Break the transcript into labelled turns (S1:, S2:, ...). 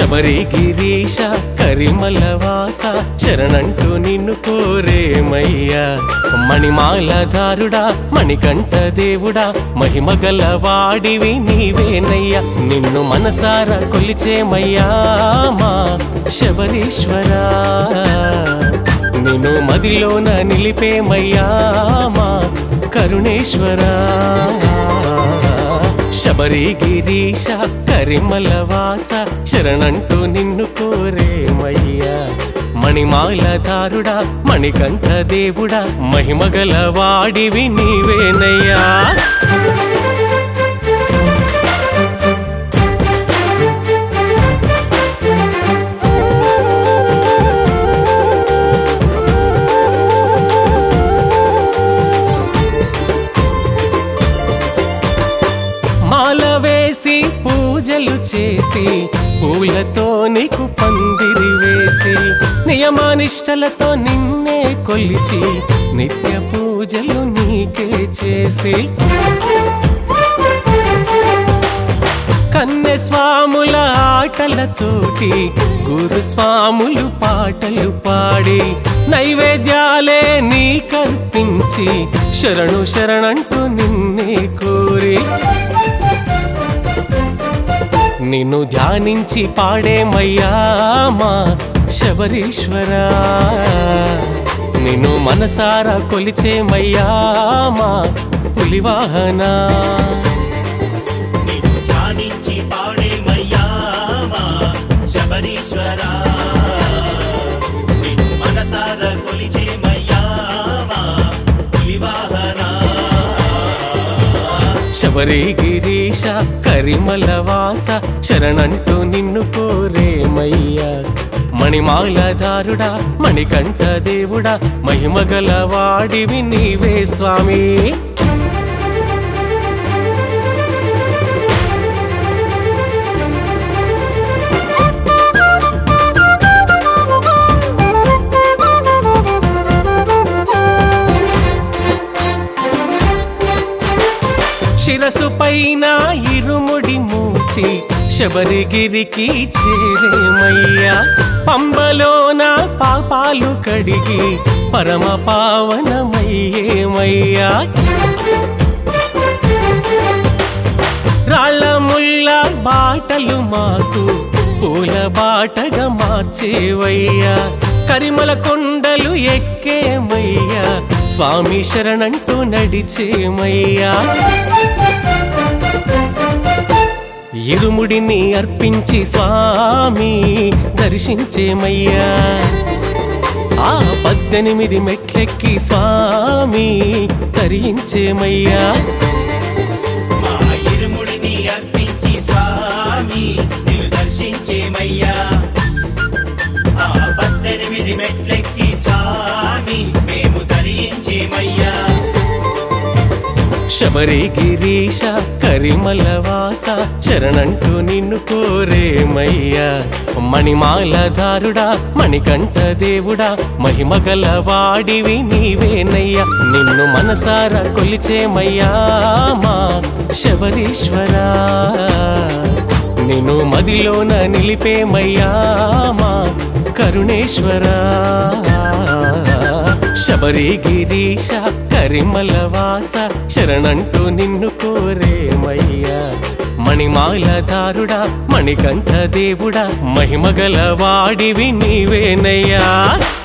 S1: శబరి గిరీశ కరిమల వాస శరణంటూ నిన్ను కోరేమయ్యా మణిమాలధారుడా మణికంఠ దేవుడా మహిమగల వాడివి నీవేనయ్యా నిన్ను మనసారా కొలిచేమయ్యా మా శబరీశ్వరా నిన్ను మదిలోన నిలిపేమయ్యా మా కరుణేశ్వరా శబరి గిరీశ కరిమల వాస శరణంటూ నిన్ను కోరేమయ్యా మణిమాలధారుడా మణికంఠ దేవుడా మహిమగల వాడివి నీవేనయ్యా మాల వేసి పూజలు చేసి పూలతో నీకు పందిరి వేసి నియమానిష్టలతో నిన్నే కొలిచి నిత్య పూజలు నీకే చేసి కన్నె స్వాముల ఆటలతోటి గురు స్వాములు పాటలు పాడి నైవేద్యాలే నీ కల్పించి శరణు శరణంటూ నిన్నే కోరి నిన్ను ధ్యానించి పాడేమయ్యా మా శబరీశ్వరా నిన్ను మనసారా కొలిచేమయ్యా మా పులివాహనా
S2: నిన్ను ధ్యానించి పాడేమయ్యా మా శబరీశ్వరా నిన్ను మనసారా కొలిచేమయ్యా మా పులివాహనా
S1: శబరి గిరీశ కరిమల వాస శరణంటూ నిన్ను కోరేమయ్యా మణిమాలధారుడా మణికంఠ దేవుడా మహిమగల వాడివి నీవే స్వామి శిరసు పైన ఇరుముడి మూసి శబరిగిరికి చేరేమయ్యా పంబలోన పాపాలు కడిగి పరమ పావనమయ్యేమయ్యా రాళ్ళ ముళ్ళ బాటలు మాకు పూల బాటగా మార్చేవయ్యా కరిమల కొండలు ఎక్కేమయ్యా స్వామి శరణంటూ నడిచేమయ్యా ఇరుముడిని అర్పించి స్వామి దర్శించేమయ్యా ఆ 18 మెట్లెక్కి స్వామి తరించేమయ్యా
S2: మా ఇరుముడిని అర్పించి స్వామి నిన్ను దర్శించేమయ్యా ఆ 18 మెట్లెక్కి స్వామి మేము తరించేమయ్యా
S1: శబరి గిరీశ కరిమల వాస శరణంటూ నిన్ను కోరేమయ్యా మణిమాలధారుడా మణికంఠ దేవుడా మహిమగల వాడివి నీవేనయ్యా నిన్ను మనసారా కొలిచేమయ్యా మా శబరీశ్వరా నిన్ను మదిలోన నిలిపేమయ్యా మా కరుణేశ్వరా శబరి గిరీశ కరిమల వాస శరణంటూ నిన్ను కోరేమయ్యా మణిమాలధారుడా మణికంఠ దేవుడా మహిమగల వాడివి నీవేనయ్యా